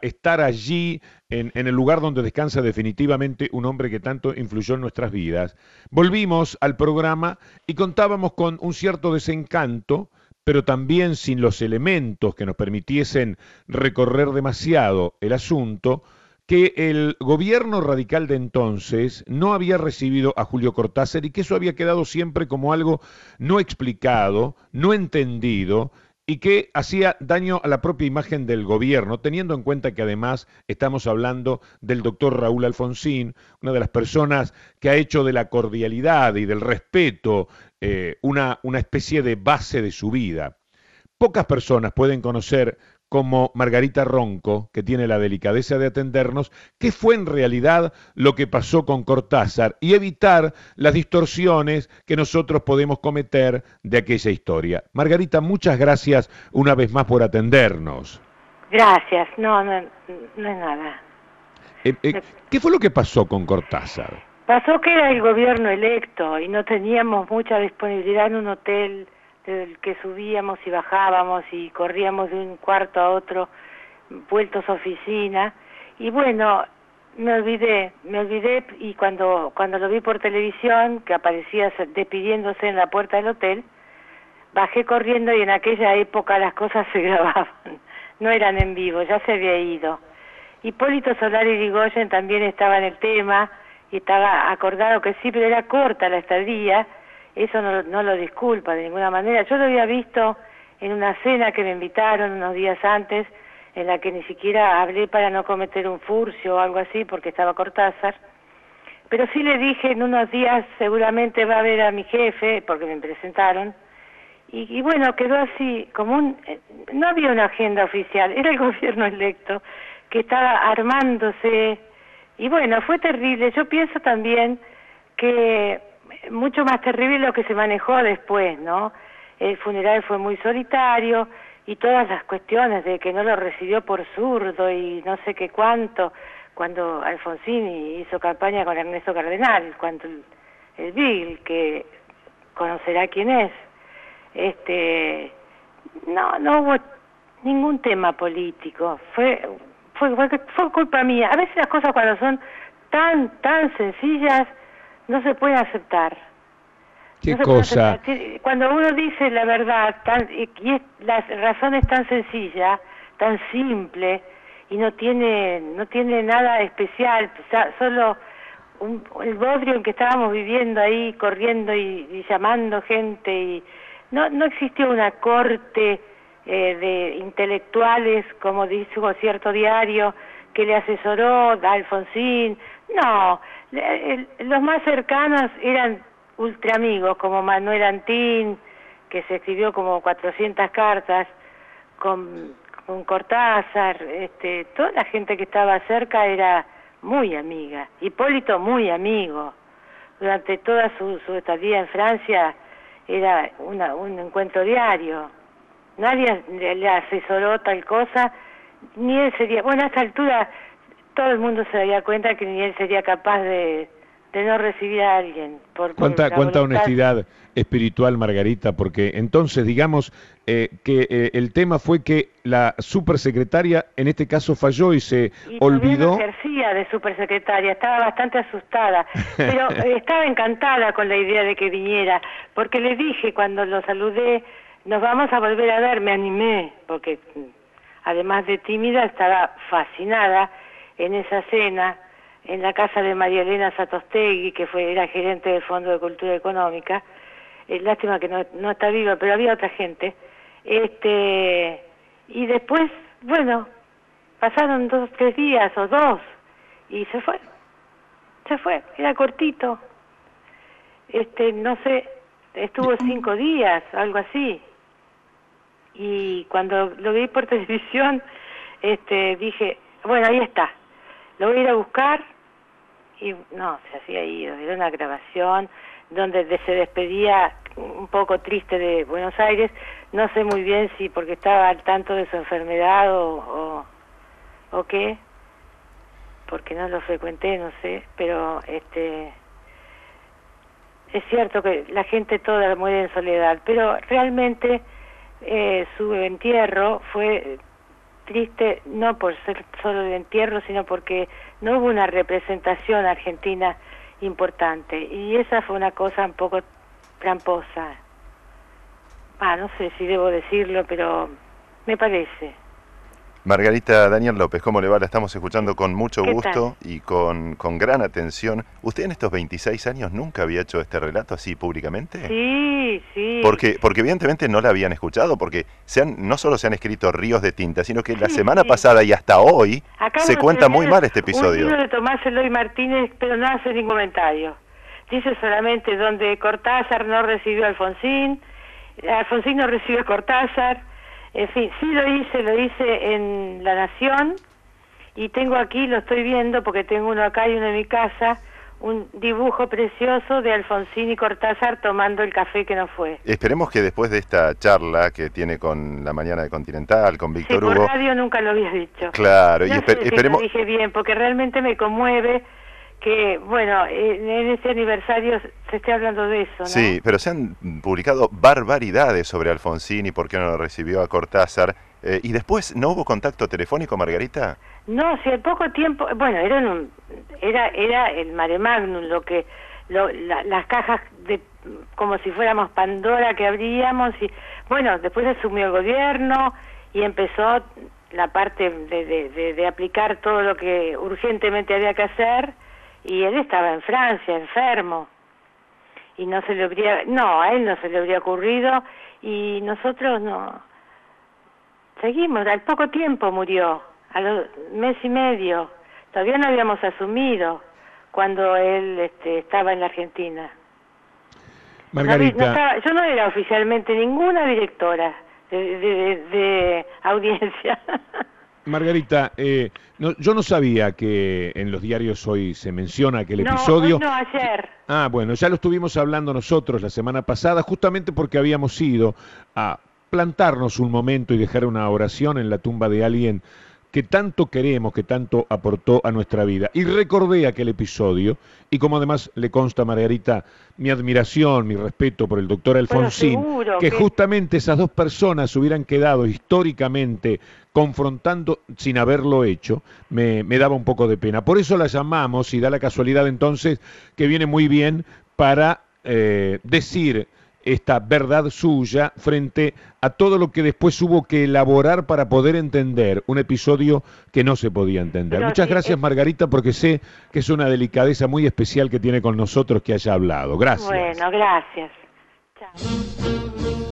estar allí en el lugar donde descansa definitivamente un hombre que tanto influyó en nuestras vidas, volvimos al programa y contábamos con un cierto desencanto, pero también sin los elementos que nos permitiesen recorrer demasiado el asunto, que el gobierno radical de entonces no había recibido a Julio Cortázar y que eso había quedado siempre como algo no explicado, no entendido y que hacía daño a la propia imagen del gobierno, teniendo en cuenta que además estamos hablando del doctor Raúl Alfonsín, una de las personas que ha hecho de la cordialidad y del respeto una especie de base de su vida. Pocas personas pueden conocer como Margarita Ronco, que tiene la delicadeza de atendernos, qué fue en realidad lo que pasó con Cortázar y evitar las distorsiones que nosotros podemos cometer de aquella historia. Margarita, muchas gracias una vez más por atendernos. Gracias, no es nada. ¿Qué fue lo que pasó con Cortázar? Pasó que era el gobierno electo y no teníamos mucha disponibilidad en un hotel del que subíamos y bajábamos y corríamos de un cuarto a otro, vueltos a oficina. Y bueno, me olvidé y cuando lo vi por televisión, que aparecía despidiéndose en la puerta del hotel, bajé corriendo y en aquella época las cosas se grababan, no eran en vivo, ya se había ido. Hipólito Solari Irigoyen también estaba en el tema y estaba acordado que sí, pero era corta la estadía, eso no lo disculpa de ninguna manera. Yo lo había visto en una cena que me invitaron unos días antes, en la que ni siquiera hablé para no cometer un furcio o algo así, porque estaba Cortázar, pero sí le dije en unos días seguramente va a ver a mi jefe, porque me presentaron, y bueno, quedó así, no había una agenda oficial, era el gobierno electo que estaba armándose, y bueno, fue terrible. Yo pienso también que mucho más terrible lo que se manejó después, ¿no? El funeral fue muy solitario, y todas las cuestiones de que no lo recibió por zurdo y no sé qué cuánto, cuando Alfonsín hizo campaña con Ernesto Cardenal, cuando el Bill, que conocerá quién es, no hubo ningún tema político, fue culpa mía. A veces las cosas cuando son tan sencillas no se pueden aceptar. ¿Qué cosa? Cuando uno dice la verdad la razón es tan sencilla, tan simple y no tiene nada especial, solo el bodrio en que estábamos viviendo ahí, corriendo y llamando gente, y no existió una corte de intelectuales, como dijo cierto diario, que le asesoró a Alfonsín. No, los más cercanos eran ultra amigos, como Manuel Antín, que se escribió como 400 cartas, con Cortázar, toda la gente que estaba cerca era muy amiga. Hipólito muy amigo. Durante toda su estadía en Francia era un encuentro diario. Nadie le asesoró tal cosa, ni él sería, bueno, a esta altura todo el mundo se daría cuenta que ni él sería capaz de no recibir a alguien por la Cuánta voluntad. honestidad espiritual, Margarita, porque entonces digamos que el tema fue que la supersecretaria en este caso falló y se Y todavía no olvidó. ejercía de supersecretaria, estaba bastante asustada, pero estaba encantada con la idea de que viniera, porque le dije cuando lo saludé, nos vamos a volver a ver, me animé, porque además de tímida estaba fascinada en esa cena, en la casa de María Elena Satostegui, que era gerente del Fondo de Cultura Económica. Lástima que no está viva, pero había otra gente. Y después, bueno, pasaron 2, 3 días o 2, y se fue, era cortito. No sé, estuvo 5 días, algo así. Y cuando lo vi por televisión, dije, bueno, ahí está, lo voy a ir a buscar. Y no, se hacía ido, era una grabación donde se despedía un poco triste de Buenos Aires, no sé muy bien si porque estaba al tanto de su enfermedad o qué, porque no lo frecuenté, no sé, pero es cierto que la gente toda muere en soledad, pero realmente su entierro fue triste, no por ser solo el entierro, sino porque no hubo una representación argentina importante. Y esa fue una cosa un poco tramposa. No sé si debo decirlo, pero me parece. Margarita Daniel López, ¿cómo le va? La estamos escuchando con mucho ¿Qué gusto y con gran atención. ¿Usted en estos 26 años nunca había hecho este relato así públicamente? Sí, sí. Porque evidentemente no la habían escuchado, porque no solo se han escrito ríos de tinta, sino que la semana pasada y hasta hoy se cuenta muy mal este episodio. Un libro de Tomás Eloy Martínez, pero no hace ningún comentario. Dice solamente donde Cortázar no recibió a Alfonsín, Alfonsín no recibió a Cortázar. En fin, sí lo hice en La Nación, y tengo aquí, lo estoy viendo porque tengo uno acá y uno en mi casa, un dibujo precioso de Alfonsín y Cortázar tomando el café que no fue. Esperemos que después de esta charla que tiene con La Mañana de Continental, con Víctor Hugo... por radio nunca lo había dicho. Claro, no y esperemos... Lo dije bien, porque realmente me conmueve que, bueno, en ese aniversario se esté hablando de eso, ¿no? Sí, pero se han publicado barbaridades sobre Alfonsín y por qué no lo recibió a Cortázar. ¿Y después no hubo contacto telefónico, Margarita? No, si al poco tiempo, bueno, era el mare magnum, las cajas de como si fuéramos Pandora que abríamos, y bueno, después asumió el gobierno y empezó la parte de aplicar todo lo que urgentemente había que hacer, y él estaba en Francia, enfermo, y a él no se le habría ocurrido, y nosotros no, seguimos, al poco tiempo murió, a los mes y medio, todavía no habíamos asumido cuando él estaba en la Argentina. Margarita. Yo no era oficialmente ninguna directora de audiencia. Margarita, yo no sabía que en los diarios hoy se menciona aquel episodio. No, ayer. Bueno, ya lo estuvimos hablando nosotros la semana pasada, justamente porque habíamos ido a plantarnos un momento y dejar una oración en la tumba de alguien que tanto queremos, que tanto aportó a nuestra vida. Y recordé aquel episodio, y como además le consta a Margarita mi admiración, mi respeto por el doctor Alfonsín, que justamente esas dos personas hubieran quedado históricamente confrontando sin haberlo hecho, me daba un poco de pena. Por eso la llamamos, y da la casualidad entonces que viene muy bien para decir esta verdad suya frente a todo lo que después hubo que elaborar para poder entender un episodio que no se podía entender. Muchas gracias, Margarita, porque sé que es una delicadeza muy especial que tiene con nosotros que haya hablado. Gracias. Bueno, gracias. Chao.